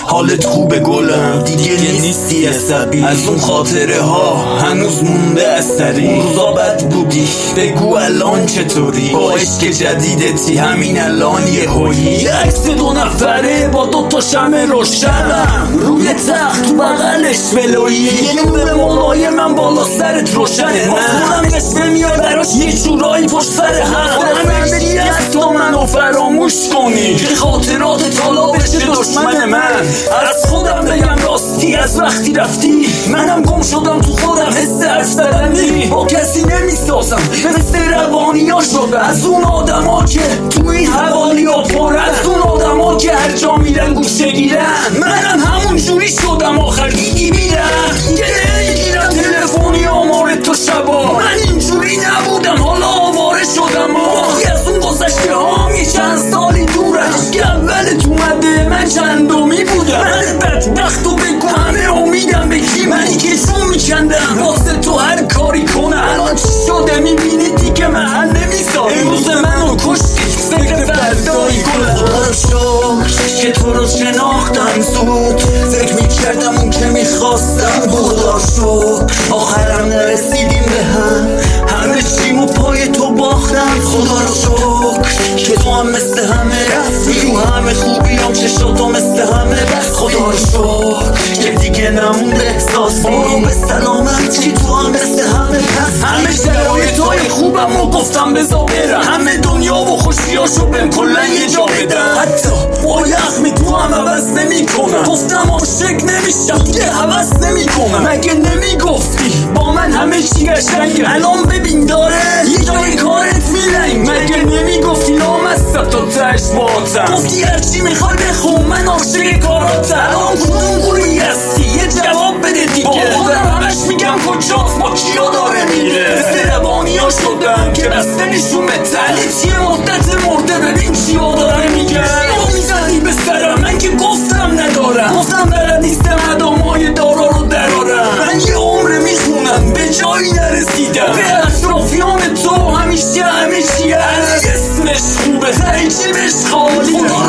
حالت خوبه گلم دیگه نیستی عصبی، از اون خاطره ها هنوز مونده اثری. روزا بد بودی بگو الان چطوری، با عشق جدیدتی همین الان یه هویی. یه عکس 2 نفره با 2 تا شمع روشنم، روی تخت تو بغلش ولویی، یه نور مولای من بالا سرت روشنه. مخونم نصفه میاد براش یه جورایی پشت سر هم، همه چی از تو منو فراموش کنی که خاطرات تالا بشه دشمن من. از خودم بگم راستی از وقتی رفتی منم گم شدم تو خودم، حس حرف زدنی با کسی نمیسازم، مثل روانی ها شده از اون آدم ها که تو این حوالی ها پر، از اون آدم ها که هر جا میرن گوشه گیرن. منم همون جوری شدم آخر دیدی میرن گیرم تلفنی آمار تو شبا. من اینجوری نبودم حالا آواره شدم، وقتی از اون گذشته هام یه چند سالی دورم که اولت اومده من چندمی بودم. من بدبخت و بگو همه امیدم به کی، منی که چون میکندم واسه تو هر کاری کنم. الان چی شده میبینی دیگه محل نمیذاری، امروز منو کشتی فکر فردایی کنم. خدا رو شکر که تو رو شناختم زود، فکر میکردم اون که میخواستم بود. خدا رو شکر آخرم نرسیدیم به هم، همه چیمو پای تو باختم. خدا رو شکر که تو هم مثل همه رفتی، تو همه خوبیام چشاتو مثل همه بس. خدا رو شکر که دیگه نمونده احساسی، برو به سلامتی تو هم مثل همه پس. همه شرایطای خوبم و گفتم بزا برم، همه دنیا و خوشیاشو بهم کلن یه جا بدم. حتی با یخمی تو هم عوض نمی کنم، گفتم عاشق نمیشم دیگه حوض نمی کنم. مگه نمیگفتی با من همه چی قشنگه، الان ببین داره یه جای کارت میلنگ. مگه نمیگفتی لامصب تا تش باتم، گفتی هرچی میخوای بخون من عاشق کاراتم. الان کدوم گروهی هستی یه جواب بده دیگه، با خودم همش میگم کجاست با کیا داره میره. مثل روانی ها شدم که بسته نشون به تلیت یه مدت مرده، ببین چیا داره میگه. چیا میزنی به سرم من که گفتم ندارم، گفتم برد نیستم ادامای دارا رو درارم. من یه عمر میخونم به جایی نرسیدم، به اطرافیان تو همیشه همه چی هست اسمش خوبه ترکیبش خالی. خدا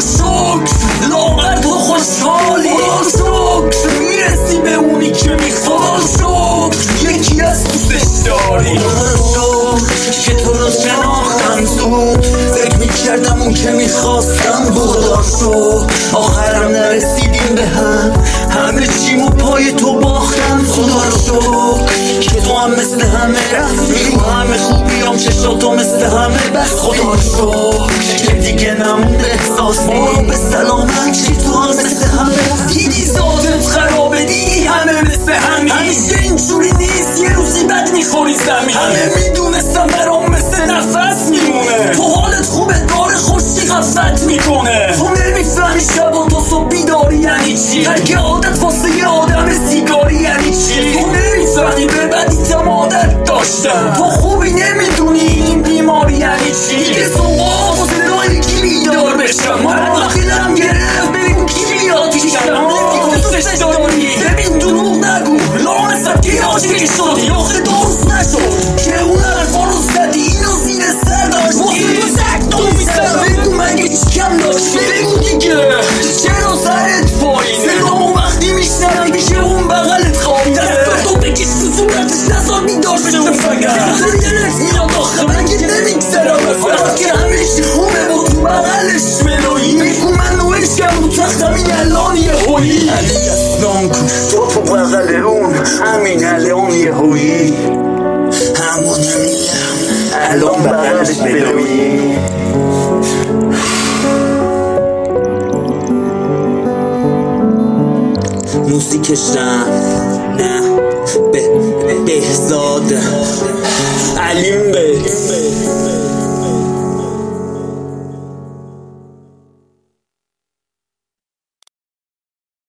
شکر لاغر تو خوشحالی، خدا شکر میرسی به اونی که میخواد، شکر یکی از دوستش داری. خدا شکر که تو رو شناختم زود، فکر میکردم اون که میخواستم بود. خدا شکر آخرم نرسیدیم به هم، همه چیمو پای تو باختم. خدا رو شکر که تو هم مثل همه رفتی، تو همه خوبیام چشاتو مثل همه بس. خدا رو شکر که دیگه نمونده احساسی، برو به سلامتی تو هم مثل همه. دیدی ذاتت خرابه دیدی همه مثل همین، همیشه اینجوری نیست یه روزی بد میخوری زمین. همه میدونستم برام مثل نفس میمونه، تو حالت خوبه داره خوشی غفلت میکنه. تو نمیفهمی شبا تا صبح بیداری یعنی چی، هرگه عادت واسه یه آدم سیگاری یعنی چی. تو نمیفهمی به بدیتم عادت داشتم، تو خوبی نمیدونی این بیماری یعنی چی. دیگه صبح واسه دایی کی بیدار بشم، من دلم گرفت ببین کی بیاد پیشم. دوستش داری ببین دروغ نگو، لامصب که عاشقی شدی آخه درست نشد که اون حرفا رو زدی اینو زیر سر داشتی. واسه تو سکتو میزدم بگو مگه چی کم داشتی، بگو دیگه چرا سرت پایین. صدامو وقتی میشنوی پیش اون بغلت خوابی، دستاتو بکش تو صورتش نزار بیدار بشه فقط. دلت میاد آخه من که نمیگذرم ازت که همیشه خوبه با تو بغلش ملایی. بگو من و عشقم رو تختم این الان یه هویی. علی اسلام کو تو بغل اون همین الان یه هویی، همونم الان بغلش بلویی. موسیقشم نه بهزاد علی